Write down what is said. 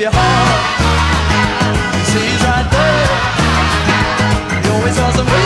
your heart. See, he's right there. He always tells them.